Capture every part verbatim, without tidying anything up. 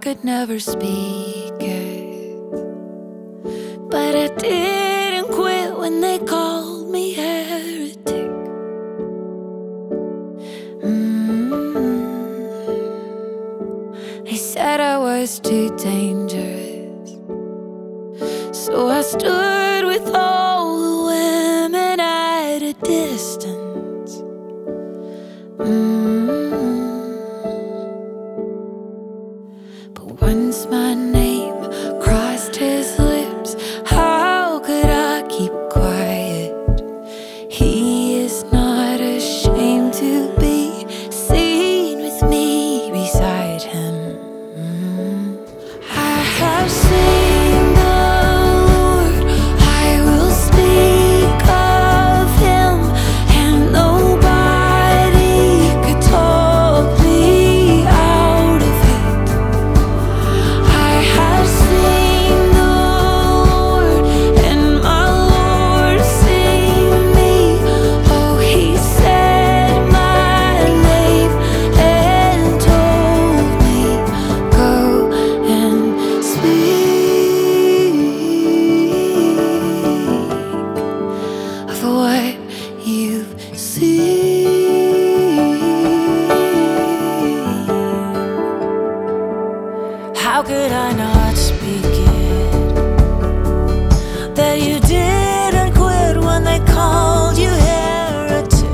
could never speak it, but I didn't quit when they called me heretic. mm. They said I was too dangerous, so I stood with all the women at a distance. mm. But once my name crossed his lips, how could I keep quiet? He is not ashamed to be seen with me beside him. mm. I have seen the Lord, I will speak of him, and nobody could talk me out of it. I have seen the Lord, and my Lord seen me. Oh, he said my name and told me, go and speak of what you've seen. How could I not speak it? That you didn't quit when they called you heretic.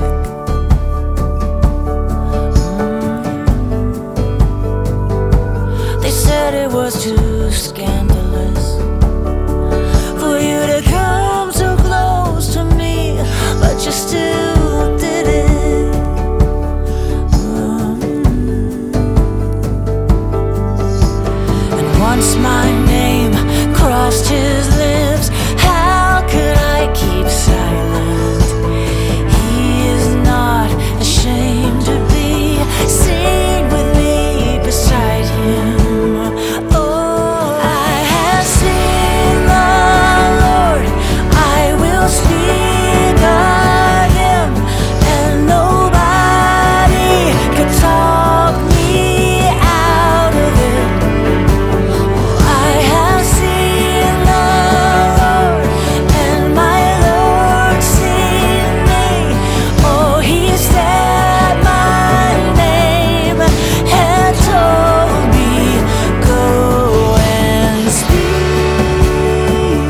Mm. They said it was too scandalous for you to come so close to me, but you still did it. Mm. And once my name crossed his lips, how could I keep silent? He is not ashamed to be seen with me beside him. Oh, I have seen the Lord, I will speak of him, and nobody could talk me out of it. I have seen the Lord, and my Lord seen me. Oh, he said my name and told me, go and speak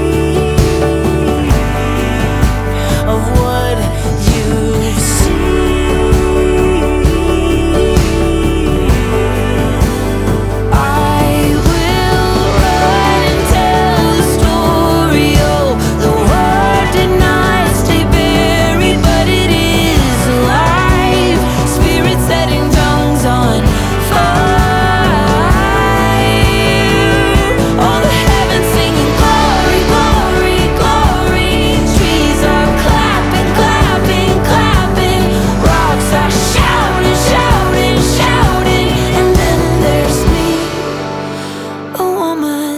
of what you've seen. I will run and tell the story. Oh, the word did not stay buried, but it is alive. Spirit setting tongues on fire. All the heavens singing glory, glory, glory. Trees are clapping, clapping, clapping. Rocks are shouting, shouting, shouting. And then there's me, a woman,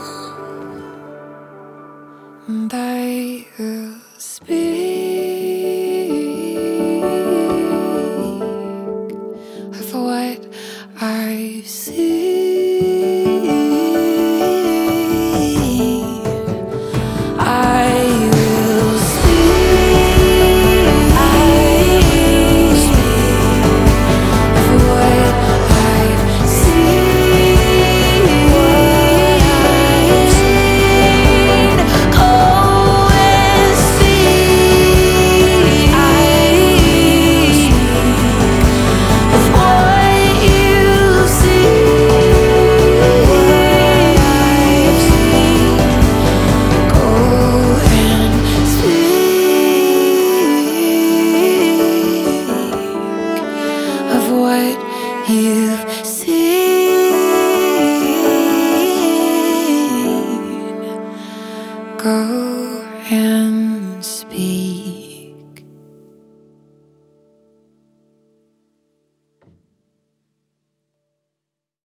and I will speak of what I've seen. I will speak. I will speak of what I've seen. Go and speak. I of what you've seen. Go and speak of what you've seen. Go and speak.